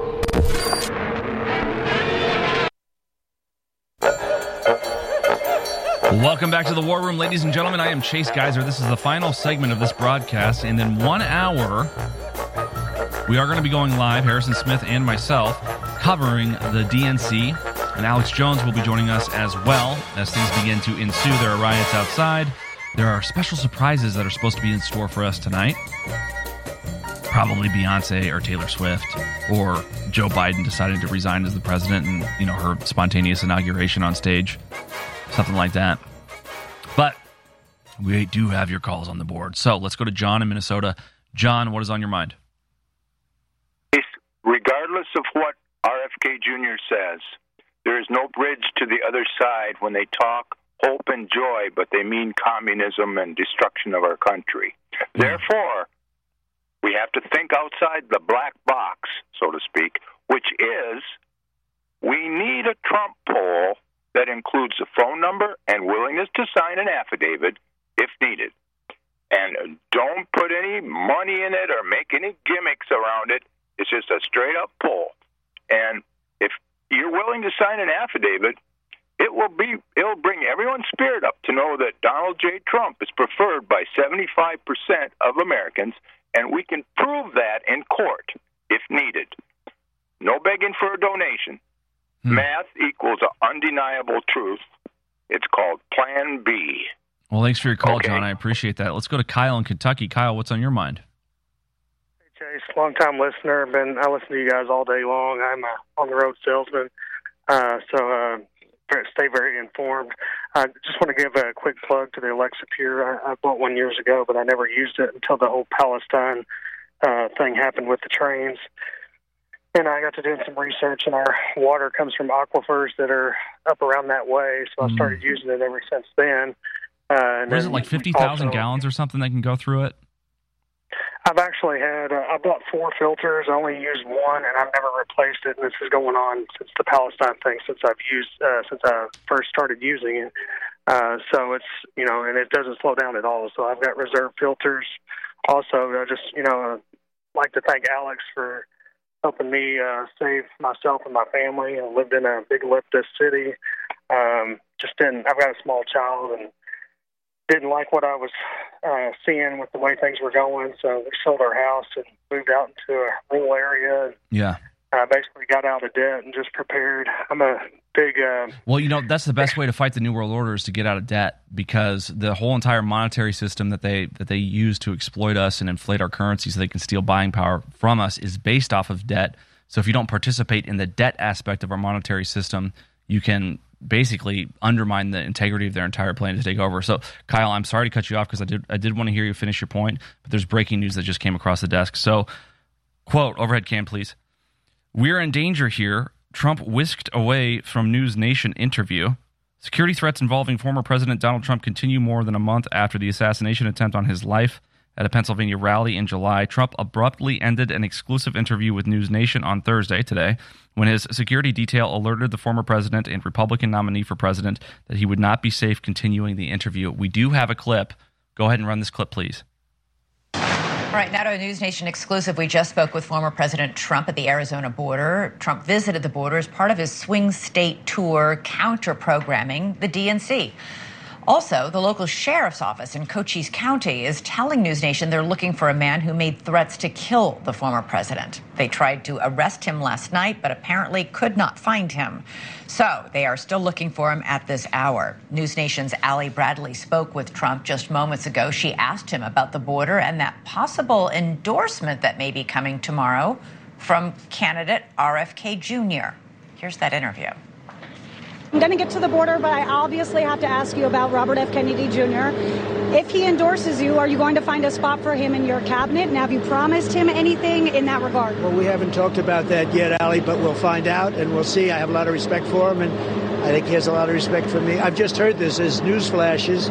Welcome back to the War Room, ladies and gentlemen. I am Chase Geiser. This is the final segment of this broadcast, and in 1 hour, we are going to be going live, Harrison Smith and myself, covering the DNC, and Alex Jones will be joining us as well as things begin to ensue. There are riots outside. There are special surprises that are supposed to be in store for us tonight. Probably Beyonce or Taylor Swift or Joe Biden deciding to resign as the president and, her spontaneous inauguration on stage. Something like that. But we do have your calls on the board. So let's go to John in Minnesota. John, what is on your mind?
Regardless of what RFK Jr. says, there is no bridge to the other side when they talk hope and joy, but they mean communism and destruction of our country. Therefore, we have to think outside the black box, so to speak, which is we need a Trump poll that includes a phone number and willingness to sign an affidavit if needed. And don't put any money in it or make any gimmicks around it. It's just a straight-up poll. And if you're willing to sign an affidavit, it'll bring everyone's spirit up to know that Donald J. Trump is preferred by 75% of Americans, and we can prove that in court if needed. No begging for a donation. Math equals an undeniable truth. It's called Plan B.
Well, thanks for your call, John. I appreciate that. Let's go to Kyle in Kentucky. Kyle, what's on your mind?
Hey, Chase, long-time listener. I listen to you guys all day long. I'm an on-the-road salesman, so stay very informed. I just want to give a quick plug to the Alexa Pure. I bought one years ago, but I never used it until the whole Palestine thing happened with the trains. And I got to doing some research, and our water comes from aquifers that are up around that way, so I started using it ever since then.
What is it, like 50,000 gallons or something that can go through it?
I've actually had, I bought 4 filters. I only used one, and I've never replaced it, and this is going on since the Palestine thing, since I first started using it. So it's, and it doesn't slow down at all. So I've got reserve filters. Also, I just, like to thank Alex for helping me save myself and my family. I lived in a big leftist city. I've got a small child and didn't like what I was seeing with the way things were going. So we sold our house and moved out into a rural area.
Yeah.
Basically got out of debt and just prepared. I'm a big...
Well, that's the best way to fight the New World Order is to get out of debt, because the whole entire monetary system that they use to exploit us and inflate our currency so they can steal buying power from us is based off of debt. So if you don't participate in the debt aspect of our monetary system, you can basically undermine the integrity of their entire plan to take over. So, Kyle, I'm sorry to cut you off because I did want to hear you finish your point, but there's breaking news that just came across the desk. So, quote, overhead cam, please. "We're in danger here. Trump whisked away from News Nation interview. Security threats involving former President Donald Trump continue more than a month after the assassination attempt on his life. At a Pennsylvania rally in July, Trump abruptly ended an exclusive interview with News Nation on Thursday, today, when his security detail alerted the former president and Republican nominee for president that he would not be safe continuing the interview." We do have a clip. Go ahead and run this clip, please.
All right, now to a News Nation exclusive. We just spoke with former President Trump at the Arizona border. Trump visited the border as part of his swing state tour, counter-programming the DNC. Also, the local sheriff's office in Cochise County is telling News Nation they're looking for a man who made threats to kill the former president. They tried to arrest him last night, but apparently could not find him. So they are still looking for him at this hour. News Nation's Allie Bradley spoke with Trump just moments ago. She asked him about the border and that possible endorsement that may be coming tomorrow from candidate RFK Jr. Here's that interview.
I'm going to get to the border, but I obviously have to ask you about Robert F. Kennedy Jr. If he endorses you, are you going to find a spot for him in your cabinet? And have you promised him anything in that regard?
Well, we haven't talked about that yet, Allie, but we'll find out and we'll see. I have a lot of respect for him, and I think he has a lot of respect for me. I've just heard this as news flashes,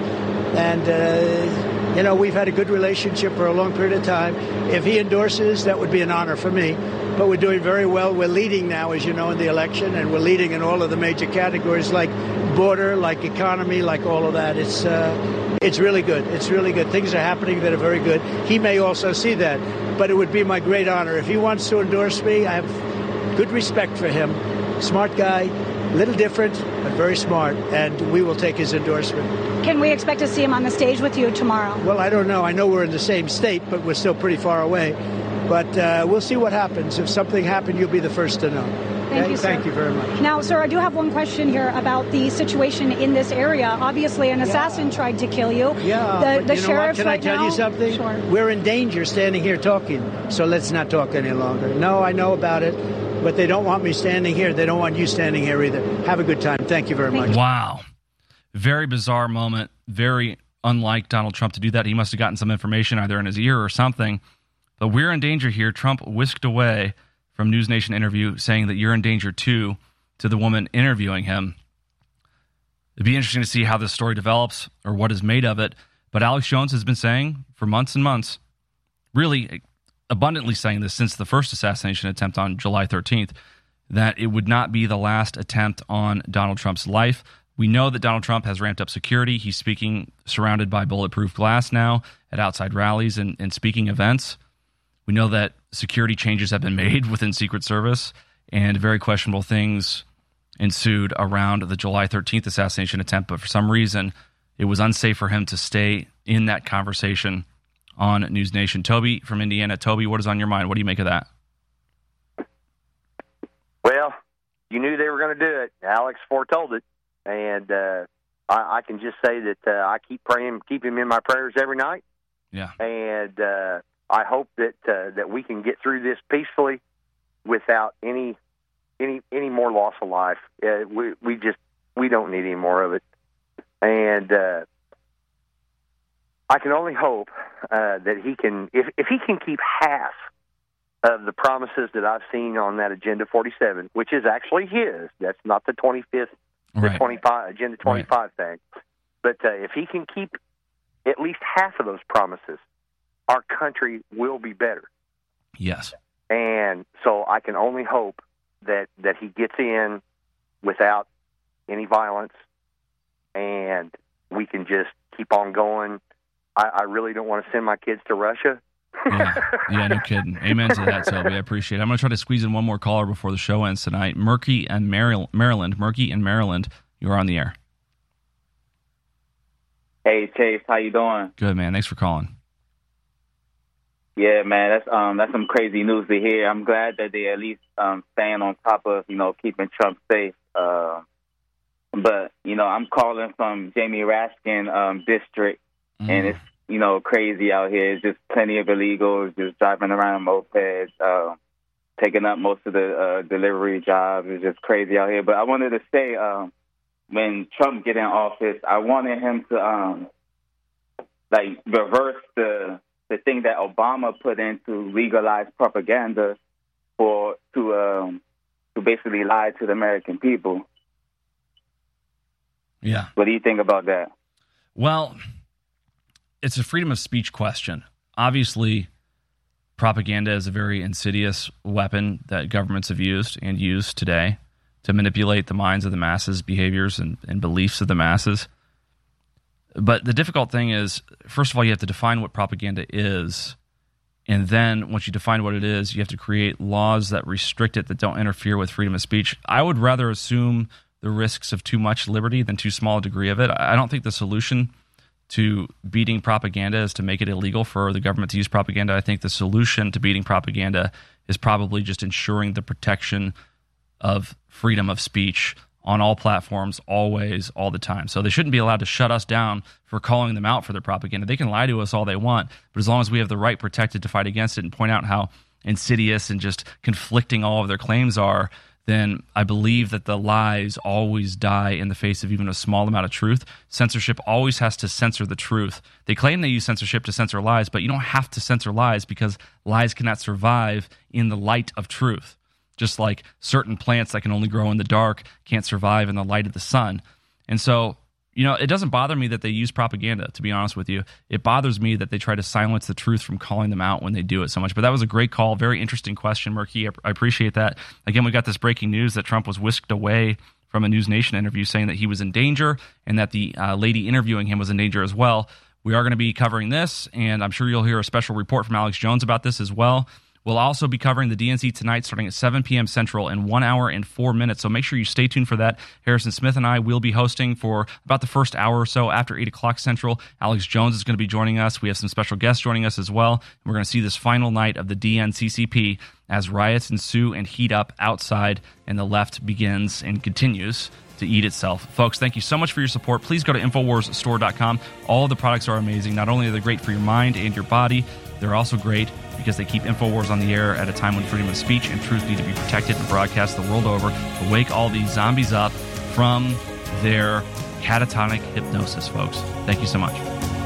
and, we've had a good relationship for a long period of time. If he endorses, that would be an honor for me. But we're doing very well. We're leading now, as you know, in the election, and we're leading in all of the major categories like border, like economy, like all of that. It's really good. It's really good. Things are happening that are very good. He may also see that, but it would be my great honor. If he wants to endorse me, I have good respect for him. Smart guy, a little different, but very smart, and we will take his endorsement.
Can we expect to see him on the stage with you tomorrow?
Well, I don't know. I know we're in the same state, but we're still pretty far away. But we'll see what happens. If something happened, you'll be the first to know.
Thank you, sir.
Thank you very much.
Now, sir, I do have one question here about the situation in this area. Obviously, an assassin tried to kill you.
Yeah,
the sheriff's
Can I tell you something?
Sure.
We're in danger standing here talking, so let's not talk any longer. No, I know about it, but they don't want me standing here. They don't want you standing here either. Have a good time. Thank you very much.
Wow. Very bizarre moment. Very unlike Donald Trump to do that. He must have gotten some information either in his ear or something. But we're in danger here. Trump whisked away from News Nation interview saying that you're in danger too to the woman interviewing him. It'd be interesting to see how this story develops or what is made of it. But Alex Jones has been saying for months and months, really abundantly saying this since the first assassination attempt on July 13th, that it would not be the last attempt on Donald Trump's life. We know that Donald Trump has ramped up security. He's speaking surrounded by bulletproof glass now at outside rallies and speaking events. We know that security changes have been made within Secret Service, and very questionable things ensued around the July 13th assassination attempt. But for some reason, it was unsafe for him to stay in that conversation on News Nation. Toby from Indiana. Toby, what is on your mind? What do you make of that?
Well, you knew they were going to do it. Alex foretold it. And I can just say that I keep praying, keep him in my prayers every night.
Yeah. And
I hope that we can get through this peacefully without any more loss of life. We don't need any more of it. And I can only hope that he can, if he can keep half of the promises that I've seen on that Agenda 47, which is actually his. That's not the 25th. The 25 Agenda 25 thing. But if he can keep at least half of those promises, our country will be better.
Yes.
And so I can only hope that he gets in without any violence and
we can just keep on going. I really don't want to send my kids to Russia.
Yeah, no kidding. Amen to that, Toby. I appreciate it. I'm going to try to squeeze in one more caller before the show ends tonight. Murky and Maryland. Murky and Maryland, you are on the air.
Hey, Chase, how you doing?
Good, man. Thanks for calling.
Yeah, man, that's some crazy news to hear. I'm glad that they at least staying on top of, keeping Trump safe. But, I'm calling from Jamie Raskin district, and it's, crazy out here. It's just plenty of illegals just driving around mopeds, taking up most of the delivery jobs. It's just crazy out here. But I wanted to say, when Trump get in office, I wanted him to reverse the thing that Obama put in to legalize propaganda to basically lie to the American people.
Yeah.
What do you think about that?
Well, it's a freedom of speech question. Obviously, propaganda is a very insidious weapon that governments have used and use today to manipulate the minds of the masses, behaviors and beliefs of the masses. But the difficult thing is, first of all, you have to define what propaganda is. And then once you define what it is, you have to create laws that restrict it, that don't interfere with freedom of speech. I would rather assume the risks of too much liberty than too small a degree of it. I don't think the solution to beating propaganda is to make it illegal for the government to use propaganda. I think the solution to beating propaganda is probably just ensuring the protection of freedom of speech on all platforms, always, all the time. So they shouldn't be allowed to shut us down for calling them out for their propaganda. They can lie to us all they want, but as long as we have the right protected to fight against it and point out how insidious and just conflicting all of their claims are, then I believe that the lies always die in the face of even a small amount of truth. Censorship always has to censor the truth. They claim they use censorship to censor lies, but you don't have to censor lies because lies cannot survive in the light of truth. Just like certain plants that can only grow in the dark can't survive in the light of the sun. And so, it doesn't bother me that they use propaganda, to be honest with you. It bothers me that they try to silence the truth from calling them out when they do it so much. But that was a great call. Very interesting question, Murky. I appreciate that. Again, we got this breaking news that Trump was whisked away from a News Nation interview saying that he was in danger and that the lady interviewing him was in danger as well. We are going to be covering this, and I'm sure you'll hear a special report from Alex Jones about this as well. We'll also be covering the DNC tonight starting at 7 p.m. Central in 1 hour and 4 minutes. So make sure you stay tuned for that. Harrison Smith and I will be hosting for about the first hour or so after 8 o'clock Central. Alex Jones is going to be joining us. We have some special guests joining us as well. We're going to see this final night of the DNCCP as riots ensue and heat up outside, and the left begins and continues to eat itself. Folks, thank you so much for your support. Please go to InfoWarsStore.com. All of the products are amazing. Not only are they great for your mind and your body, they're also great because they keep InfoWars on the air at a time when freedom of speech and truth need to be protected and broadcast the world over to wake all these zombies up from their catatonic hypnosis, folks. Thank you so much.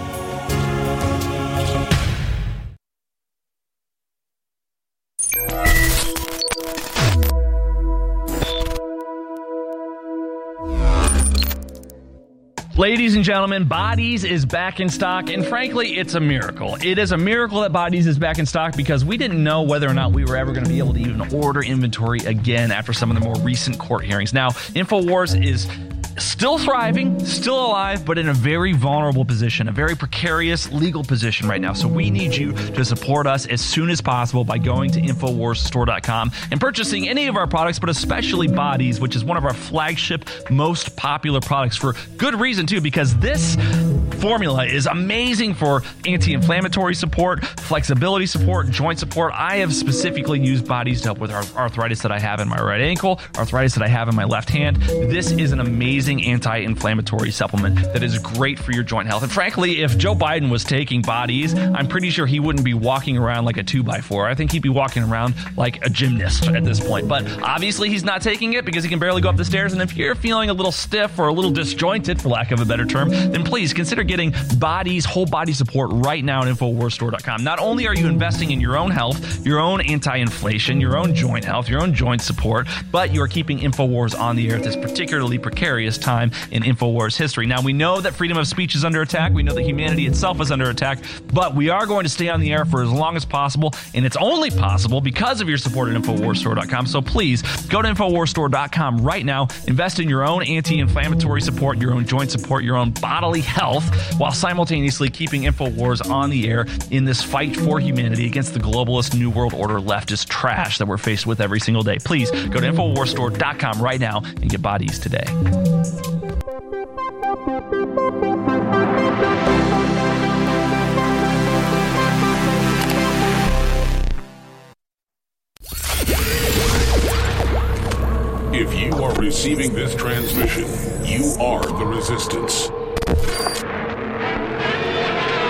Ladies and gentlemen, Bodies is back in stock, and frankly, it's a miracle. It is a miracle that Bodies is back in stock because we didn't know whether or not we were ever going to be able to even order inventory again after some of the more recent court hearings. Now, InfoWars is still thriving, still alive, but in a very vulnerable position, a very precarious legal position right now. So we need you to support us as soon as possible by going to InfoWarsStore.com and purchasing any of our products, but especially Bodies, which is one of our flagship, most popular products for good reason too, because this formula is amazing for anti-inflammatory support, flexibility support, joint support. I have specifically used Bodies to help with arthritis that I have in my right ankle, arthritis that I have in my left hand. This is an amazing anti-inflammatory supplement that is great for your joint health. And frankly, if Joe Biden was taking Bodies, I'm pretty sure he wouldn't be walking around like a 2x4. I think he'd be walking around like a gymnast at this point. But obviously he's not taking it because he can barely go up the stairs. And if you're feeling a little stiff or a little disjointed, for lack of a better term, then please consider getting whole body support right now at InfoWarsStore.com. Not only are you investing in your own health, your own anti-inflation, your own joint health, your own joint support, but you are keeping InfoWars on the air at this particularly precarious time in InfoWars history. Now, we know that freedom of speech is under attack. We know that humanity itself is under attack, but we are going to stay on the air for as long as possible, and it's only possible because of your support at InfoWarsStore.com. So please go to InfoWarsStore.com right now. Invest in your own anti-inflammatory support, your own joint support, your own bodily health, while simultaneously keeping InfoWars on the air in this fight for humanity against the globalist New World Order leftist trash that we're faced with every single day. Please go to InfoWarsStore.com right now and get bodies today.
If you are receiving this transmission, you are the resistance.